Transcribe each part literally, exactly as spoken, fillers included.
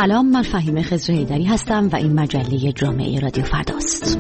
سلام، من فهیمه خضر حیدری هستم و این مجله جامعه رادیو فرداست.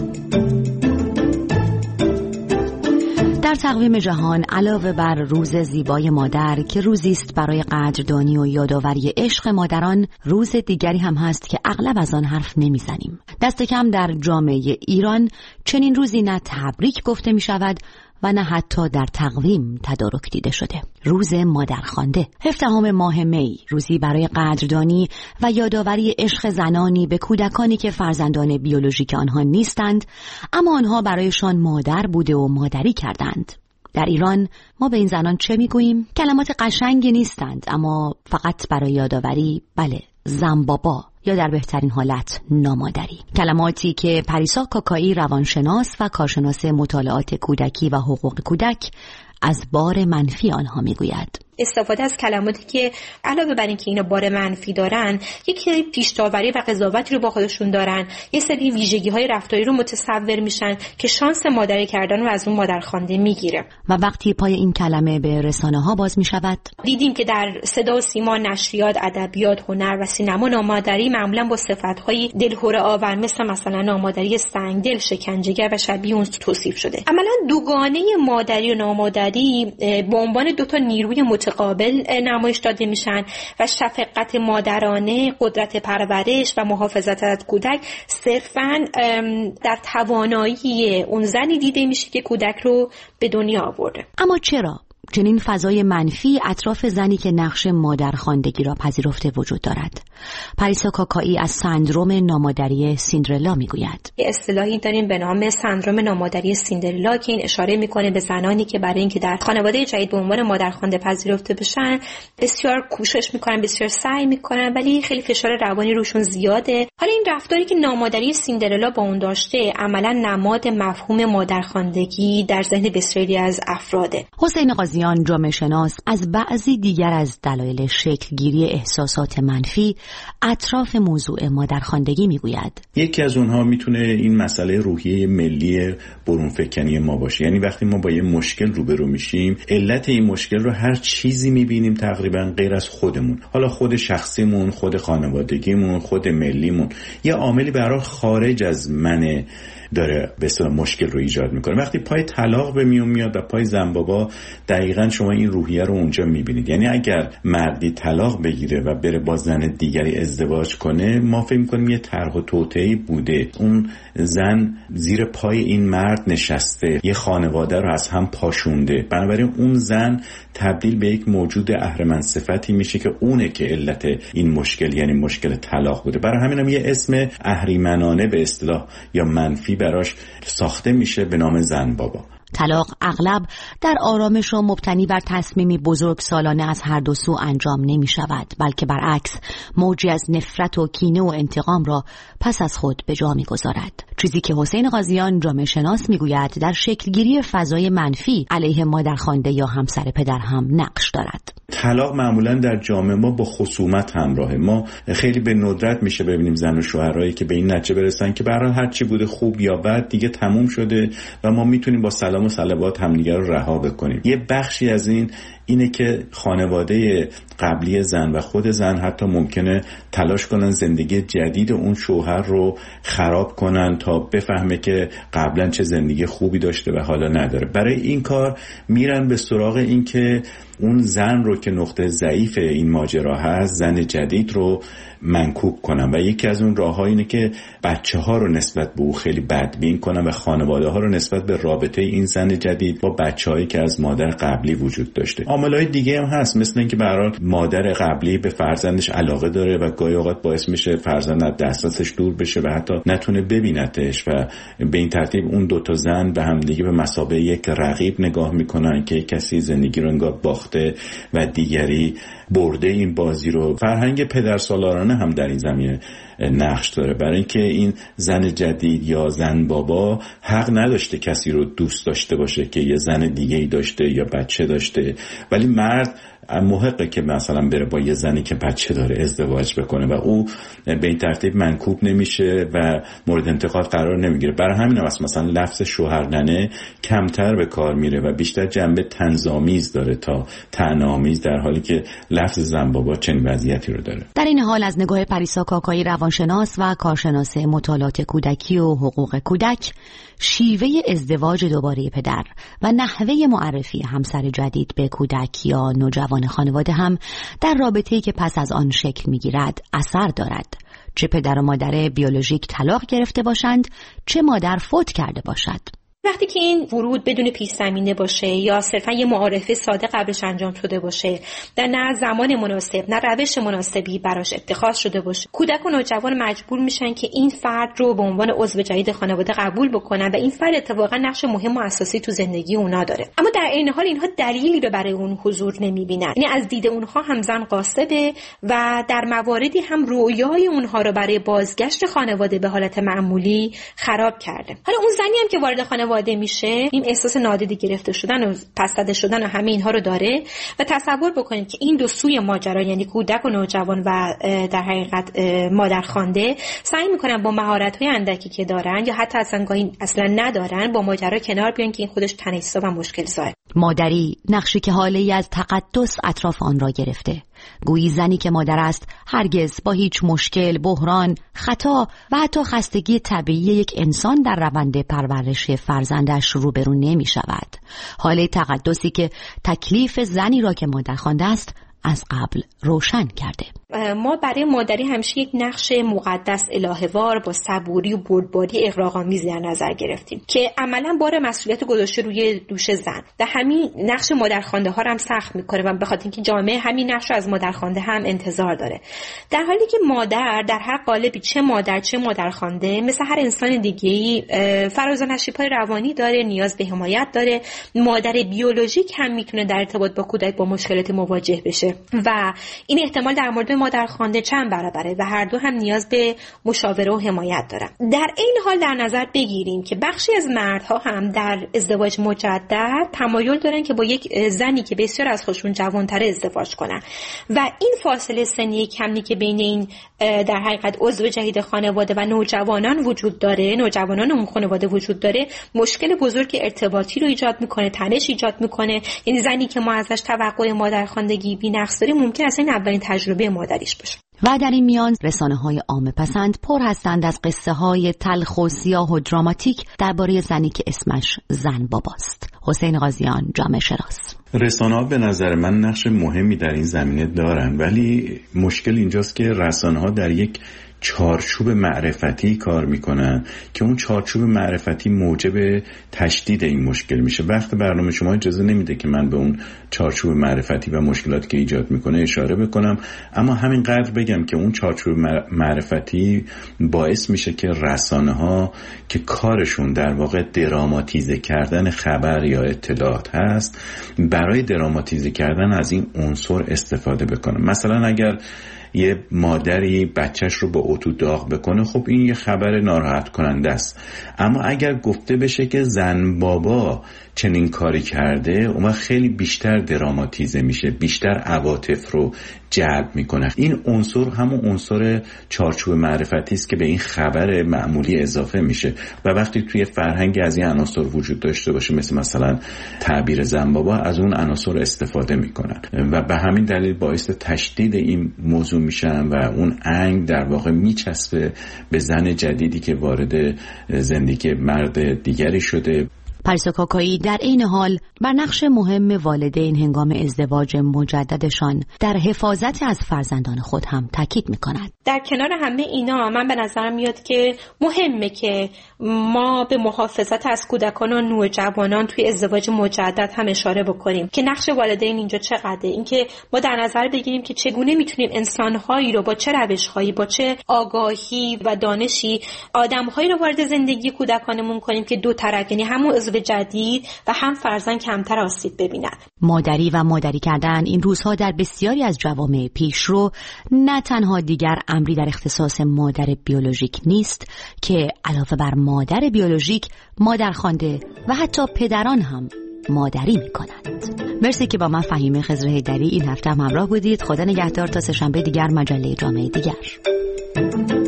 در تقویم جهان علاوه بر روز زیبای مادر که روزی است برای قدردانی و یادآوری عشق مادران، روز دیگری هم هست که اغلب از آن حرف نمیزنیم. دست کم در جامعه ایران چنین روزی نه تبریک گفته می شود و نه حتی در تقویم تدارک دیده شده. روز مادرخوانده، هفدهم ماه می، روزی برای قدردانی و یادآوری عشق زنانی به کودکانی که فرزندان بیولوژیک آنها نیستند، اما آنها برایشان مادر بوده و مادری کردند. در ایران ما به این زنان چه میگوییم؟ کلمات قشنگی نیستند، اما فقط برای یادآوری، بله، زن بابا یا در بهترین حالت نامادری. کلماتی که پریسا کاکایی روانشناس و کارشناس مطالعات کودکی و حقوق کودک از بار منفی آنها میگوید. استفاده از کلماتی که علاوه بر اینکه اینا بار منفی دارن، یکی پیش‌داوری و قضاوتی رو با خودشون دارن، یه سری ویژگی‌های رفتاری رو متصور میشن که شانس مادری کردن رو از اون مادرخوانده میگیره. و وقتی پای این کلمه به رسانه‌ها باز میشود، دیدیم که در صدا و سیما، نشریات، ادبیات، هنر و سینما نامادری معمولا با صفت‌های دلهره آور مثل مثلا نامادری سنگدل، شکنجه‌گر و شبیه اون توصیف شده. عملاً دوگانه مادری و نامادری به عنوان دو تا نیروی متقابل نمایش داده میشن و شفقت مادرانه، قدرت پرورش و محافظت از کودک صرفاً در توانایی اون زنی دیده میشه که کودک رو به دنیا آورده. اما چرا چنین فضای منفی اطراف زنی که نقش مادرخواندگی را پذیرفته وجود دارد؟ پریسا کاکایی از سندروم نامادری سیندرلا میگوید. اصطلاحی داریم به نام سندروم نامادری سیندرلا که این اشاره میکنه به زنانی که برای اینکه در خانواده جدید به عنوان مادرخوانده پذیرفته بشن بسیار کوشش میکنن، بسیار سعی میکنن، ولی خیلی فشار روانی روشون زیاده. حالا این رفتاری که نامادری سیندرلا با اون داشته عملا نماد مفهوم مادرخواندگی در ذهن بسیاری از افراده. حسین قاضیان، جامعه شناس، از بعضی دیگر از دلایل شکلگیری احساسات منفی اطراف موضوع مادرخواندگی میگوید. یکی از اونها میتونه این مسئله روحیه ملی برونفکنی ما باشه. یعنی وقتی ما با یه مشکل روبرو میشیم، علت این مشکل رو هر چیزی میبینیم تقریبا غیر از خودمون. حالا خود شخصیمون، خود خانوادگیمون، خود ملیمون، یه عاملی برای خارج از منه داره به اصطلاح مشکل رو ایجاد میکنه. وقتی پای طلاق به میون میاد و پای زن بابا، دقیقاً شما این روحیه رو اونجا میبینید. یعنی اگر مردی طلاق بگیره و بره با زن دیگری ازدواج کنه، ما فکر میکنیم یه طرح و توطئه‌ای بوده، اون زن زیر پای این مرد نشسته، یه خانواده رو از هم پاشونده. بنابراین اون زن تبدیل به یک موجود اهرمن صفتی میشه که اونه که علت این مشکل، یعنی مشکل طلاق بوده. برای همین هم یه اسم اهریمنانه به اصطلاح یا منفی براش ساخته میشه به نام زن بابا. طلاق اغلب در آرامش و مبتنی بر تصمیمی بزرگ سالانه از هر دو سو انجام نمی شود، بلکه برعکس موجی از نفرت و کینه و انتقام را پس از خود به جا می گذارد. چیزی که حسین قاضیان، جامعه شناس، می گوید در شکلگیری فضای منفی علیه مادرخوانده یا همسر پدر هم نقش دارد. طلاق معمولا در جامعه ما با خصومت همراهه. ما خیلی به ندرت میشه ببینیم زن و شوهرایی که به این نتیجه برسن که به هر حال هر چی بوده خوب یا بد دیگه تموم شده و ما میتونیم با سلام و صلوات همدیگه رو رها بکنیم. یه بخشی از این اینه که خانواده قبلی زن و خود زن حتی ممکنه تلاش کنن زندگی جدید اون شوهر رو خراب کنن تا بفهمه که قبلا چه زندگی خوبی داشته و حالا نداره. برای این کار میرن به سراغ این که اون زن رو که نقطه ضعیف این ماجرا هست، زن جدید رو منکوب کنن و یکی از اون راه‌ها اینه که بچه ها رو نسبت به او خیلی بدبین کنن و خانواده ها رو نسبت به رابطه این زن جدید با بچه‌هایی که از مادر قبلی وجود داشته. عامل‌های دیگه هم هست، مثل اینکه به هر حال مادر قبلی به فرزندش علاقه داره و گاهی اوقات باعث میشه فرزند از دسترسش دور بشه و حتی نتونه ببینتش و به این ترتیب اون دو تا زن به هم دیگه به مثابه یک رقیب نگاه میکنن که کسی زندگی رو انگار باخته و دیگری برده این بازی رو. فرهنگ پدرسالارانه هم در این زمینه نقش داره، برای اینکه این زن جدید یا زن بابا حق نداشته کسی رو دوست داشته باشه که یه زن دیگه‌ای داشته یا بچه داشته، ولی مرد محقه که مثلا بره با یه زنی که بچه داره ازدواج بکنه و او به این ترتیب منکوب نمیشه و مورد انتقاد قرار نمیگیره. برای همین هم مثلا لفظ شوهرننه کمتر به کار میره و بیشتر جنبه طنزآمیز داره تا طعنه‌آمیز، در حالی که لفظ زن بابا چنین وضعیتی رو داره. در این حال از نگاه پریسا کاکایی روانشناس و کارشناس مطالعات کودکی و حقوق کودک، شیوه ازدواج دوباره پدر و نحوه معرفی همسر جدید به کودک یا نوجوان خانواده هم در رابطه‌ای که پس از آن شکل می‌گیرد اثر دارد، چه پدر و مادر بیولوژیک طلاق گرفته باشند، چه مادر فوت کرده باشد. وقتی که این ورود بدون پیش زمینه باشه یا صرفا یه معارفه ساده قبلش انجام شده باشه، در نه زمان مناسب نه روش مناسبی براش اتخاذ شده باشه، کودک و نوجوان مجبور میشن که این فرد رو به عنوان عضو جدید خانواده قبول بکنن و این فرد اتفاقا نقش مهم و اساسی تو زندگی اونا داره. اما در عین حال اینها دلیلی رو برای اون حضور نمیبینن، یعنی از دید اونها هم زن غاصبه و در مواردی هم رویای اونها رو برای بازگشت خانواده به حالت معمولی خراب کرده. حالا اون زنی هم که وارد خانواده میشه این احساس نادیده گرفته شدن و پس زده شدن و همه اینها رو داره و تصور بکنید که این دو سوی ماجرا، یعنی کودک و نوجوان و در حقیقت مادرخوانده، سعی میکنن با مهارت‌های اندکی که دارن یا حتی اصلا گاهی اصلا ندارن با ماجرا کنار بیان که این خودش تنش‌زا و مشکل زا. مادری نقشی که حاله‌ای از تقدس اطراف آن را گرفته، گویی زنی که مادر است هرگز با هیچ مشکل، بحران، خطا و حتی خستگی طبیعی یک انسان در روند پرورش فرزندش روبرو نمی شود. حاله تقدسی که تکلیف زنی را که مادر خوانده است از قبل روشن کرده. ما برای مادری همیشه یک نقش مقدس الهه‌وار با صبوری و بردباری اغراق‌آمیزی در نظر گرفتیم که عملاً بار مسئولیت گذاشته روی دوش زن. در همین نقش مادرخوانده ها هم سخت میکنه و به خاطر اینکه جامعه همین نقش رو از مادرخوانده هم انتظار داره، در حالی که مادر در هر قالبی، چه مادر چه مادرخوانده، مثل هر انسان دیگه‌ای فراز و نشیب‌های روانی داره، نیاز به حمایت داره. مادر بیولوژیک هم میتونه در ارتباط با کودک با مشکلات مواجه بشه و این احتمال در مورد مادرخوانده چند برابره و هر دو هم نیاز به مشاوره و حمایت دارن. در این حال در نظر بگیریم که بخشی از مردها هم در ازدواج مجدد تمایل دارن که با یک زنی که بسیار از خودشون جوان‌تر ازدواج کنن و این فاصله سنی کمی که بین این در حقیقت عضو جدید خانواده و نوجوانان وجود داره، نوجوانان اون خانواده وجود داره، مشکل بزرگ ارتباطی رو ایجاد میکنه، تنش ایجاد میکنه. یعنی زنی که ما ازش توقع مادرخواندگی بی‌نقص داریم ممکن است این اولین تجربه مادریش باشه. و در این میان رسانه‌های عامه پسند پر هستند از قصه‌های تلخ و سیاه و دراماتیک درباره زنی که اسمش زن باباست. حسین قاضیان، جامعه شناس. رسانه‌ها به نظر من نقش مهمی در این زمینه دارن، ولی مشکل اینجاست که رسانه‌ها در یک چارچوب معرفتی کار میکنن که اون چارچوب معرفتی موجب تشدید این مشکل میشه. وقت برنامه شما اجازه نمیده که من به اون چارچوب معرفتی و مشکلاتی که ایجاد میکنه اشاره بکنم، اما همینقدر بگم که اون چارچوب معرفتی باعث میشه که رسانه‌ها که کارشون در واقع دراماتیزه کردن خبر یا اطلاعات هست، برای دراماتیزه کردن از این عنصر استفاده بکنن. مثلا اگر یه مادری بچهش رو با اتو داغ بکنه، خب این یه خبر ناراحت کننده است، اما اگر گفته بشه که زن بابا چنین کاری کرده، اون خیلی بیشتر دراماتیزه میشه، بیشتر عواطف رو جلب میکنه. این عنصر همون عنصر چارچوب معرفتی است که به این خبر معمولی اضافه میشه و وقتی توی فرهنگ از این عناصر وجود داشته باشه، مثل مثلا تعبیر زن بابا، از اون عناصر استفاده میکنن و به همین دلیل باعث تشدید این موضوع میشن و اون انگ در واقع میچسبه به زن جدیدی که وارد زندگی مرد دیگری شده. پریسا کاکایی در این حال بر نقش مهم والدین هنگام ازدواج مجددشان در حفاظت از فرزندان خود هم تاکید می‌کند. در کنار همه اینا من به نظرم میاد که مهمه که ما به محافظت از کودکان و نوجوانان توی ازدواج مجدد هم اشاره بکنیم که نقش والدین اینجا چقدره. اینکه ما در نظر بگیریم که چگونه میتونیم انسان‌هایی رو با چه روش‌هایی، با چه آگاهی و دانشی آدم‌هایی رو وارد زندگی کودکانمون کنیم که دو طرف، یعنی همون عضو جدید و هم فرزند کمتر آسیب ببینن. مادری و مادری کردن این روزها در بسیاری از جوامع پیشرو نه تنها دیگر امری در اختصاص مادر بیولوژیک نیست که علاوه بر مادر بیولوژیک، مادرخوانده و حتی پدران هم مادری میکنند. مرسی که با من فهیمه خضر حیدری این هفته هم همراه بودید. خدا نگهدار تا سه شنبه دیگر، مجله جامعه دیگر.